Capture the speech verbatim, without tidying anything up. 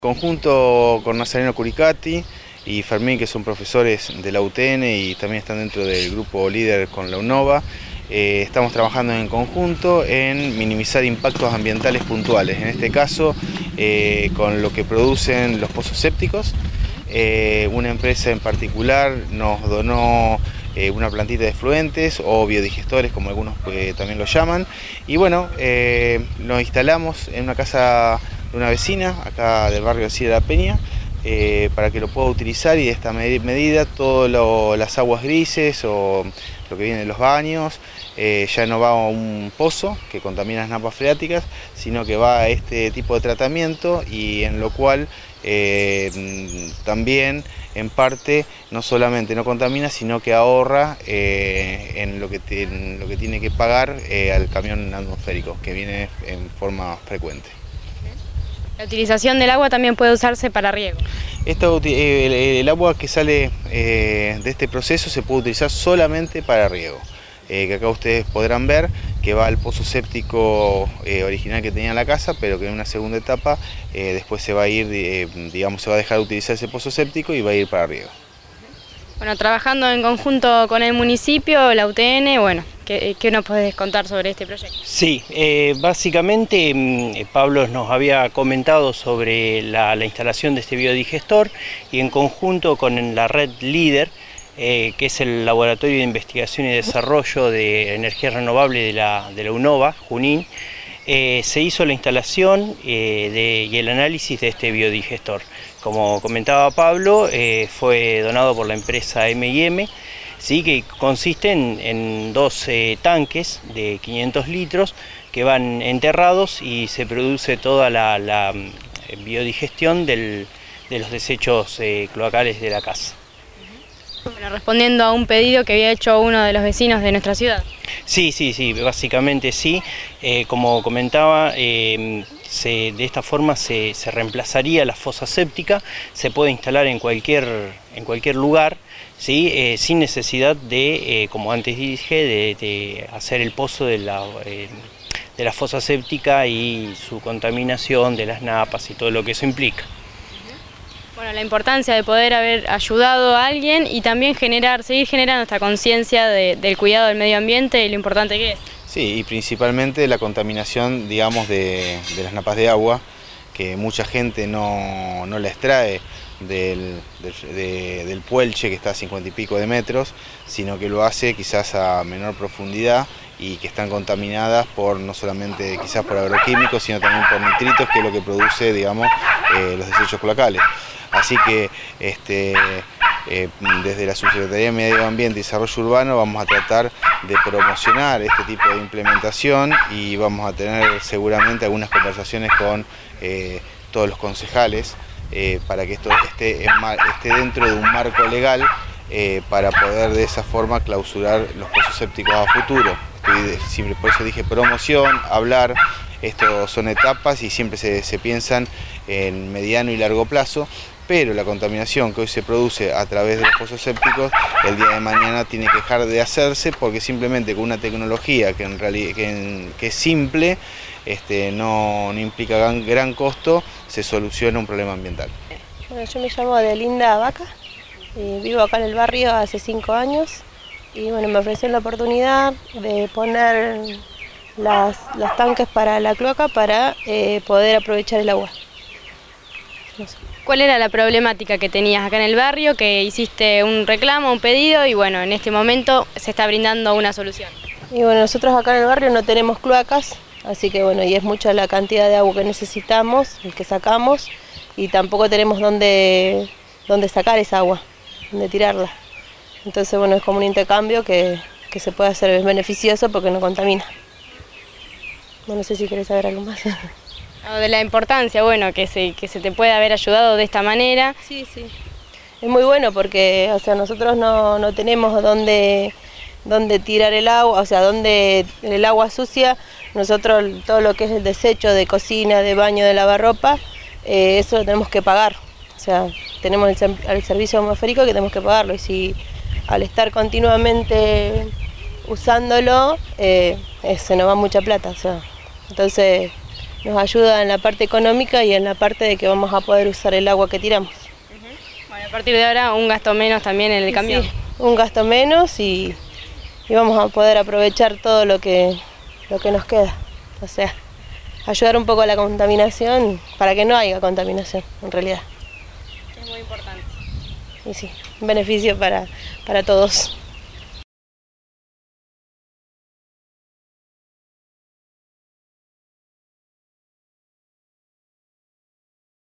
Conjunto con Nazareno Curicati y Fermín, que son profesores de la U T N y también están dentro del grupo líder con la UNOVA, eh, estamos trabajando en conjunto en minimizar impactos ambientales puntuales, en este caso eh, con lo que producen los pozos sépticos. Eh, una empresa en particular nos donó eh, una plantita de efluentes o biodigestores, como algunos eh, también lo llaman, y bueno, eh, lo instalamos en una casa de una vecina, acá del barrio de Sierra de la Peña, eh, para que lo pueda utilizar, y de esta medida todas las aguas grises o lo que viene de los baños eh, ya no va a un pozo que contamina las napas freáticas, sino que va a este tipo de tratamiento, y en lo cual eh, también en parte no solamente no contamina, sino que ahorra eh, en, lo que en lo que tiene que pagar eh, al camión atmosférico, que viene en forma frecuente. La utilización del agua también puede usarse para riego. Esto, el, el agua que sale eh, de este proceso se puede utilizar solamente para riego, eh, que acá ustedes podrán ver que va al pozo séptico eh, original que tenía la casa, pero que en una segunda etapa eh, después se va a ir, eh, digamos, se va a dejar de utilizar ese pozo séptico y va a ir para riego. Bueno, trabajando en conjunto con el municipio, la U T N, bueno, ¿qué, qué nos podés contar sobre este proyecto? Sí, eh, básicamente Pablo nos había comentado sobre la, la instalación de este biodigestor, y en conjunto con la red líder, eh, que es el Laboratorio de Investigación y Desarrollo de Energía Renovable de la, de la UNOVA, Junín, eh, se hizo la instalación eh, de, y el análisis de este biodigestor. Como comentaba Pablo, eh, fue donado por la empresa M y M, ¿sí? Que consiste en, en dos eh, tanques de quinientos litros que van enterrados, y se produce toda la, la biodigestión del, de los desechos eh, cloacales de la casa. Bueno, respondiendo a un pedido que había hecho uno de los vecinos de nuestra ciudad. Sí, sí, sí, básicamente sí. Eh, como comentaba, eh, se, de esta forma se, se reemplazaría la fosa séptica, se puede instalar en cualquier, en cualquier lugar, ¿sí? eh, sin necesidad de, eh, como antes dije, de, de hacer el pozo de la, eh, de la fosa séptica y su contaminación de las napas y todo lo que eso implica. Bueno, la importancia de poder haber ayudado a alguien y también generar, seguir generando esta conciencia de, del cuidado del medio ambiente y lo importante que es. Sí, y principalmente la contaminación, digamos, de, de las napas de agua, que mucha gente no, no la extrae del, del, de, del Puelche, que está a cincuenta y pico de metros, sino que lo hace quizás a menor profundidad, y que están contaminadas por no solamente quizás por agroquímicos, sino también por nitritos, que es lo que produce, digamos, eh, los desechos cloacales. Así que este, eh, desde la Subsecretaría de Medio Ambiente y Desarrollo Urbano vamos a tratar de promocionar este tipo de implementación, y vamos a tener seguramente algunas conversaciones con eh, todos los concejales eh, para que esto esté, en mar, esté dentro de un marco legal eh, para poder de esa forma clausurar los pozos sépticos a futuro. Estoy, siempre, por eso dije promoción, hablar. Esto son etapas y siempre se, se piensan en mediano y largo plazo, pero la contaminación que hoy se produce a través de los pozos sépticos, el día de mañana tiene que dejar de hacerse, porque simplemente con una tecnología que, en realidad, que, en, que es simple, este, no, no implica gran, gran costo, se soluciona un problema ambiental. Bueno, yo me llamo Adelinda Vaca, y vivo acá en el barrio hace cinco años, y bueno, me ofrecieron la oportunidad de poner Las, los tanques para la cloaca para eh, poder aprovechar el agua. No sé. ¿Cuál era la problemática que tenías acá en el barrio, que hiciste un reclamo, un pedido, y bueno, en este momento se está brindando una solución? Y bueno, nosotros acá en el barrio no tenemos cloacas, así que bueno, y es mucha la cantidad de agua que necesitamos y que sacamos, y tampoco tenemos dónde, dónde sacar esa agua, dónde tirarla. Entonces bueno, es como un intercambio que, que se puede hacer, es beneficioso porque no contamina. No sé si querés saber algo más. De la importancia, bueno, que se, que se te puede haber ayudado de esta manera. Sí, sí. Es muy bueno porque, o sea, nosotros no, no tenemos dónde, dónde tirar el agua, o sea, dónde el agua sucia. Nosotros todo lo que es el desecho de cocina, de baño, de lavarropa, eh, eso lo tenemos que pagar. O sea, tenemos el, el servicio atmosférico que tenemos que pagarlo, y si al estar continuamente usándolo, eh, se nos va mucha plata, o sea. Entonces nos ayuda en la parte económica y en la parte de que vamos a poder usar el agua que tiramos. Uh-huh. Bueno, a partir de ahora un gasto menos también en el camión. Sí, un gasto menos y, y vamos a poder aprovechar todo lo que, lo que nos queda. O sea, ayudar un poco a la contaminación para que no haya contaminación en realidad. Es muy importante. Y sí, un beneficio para, para todos.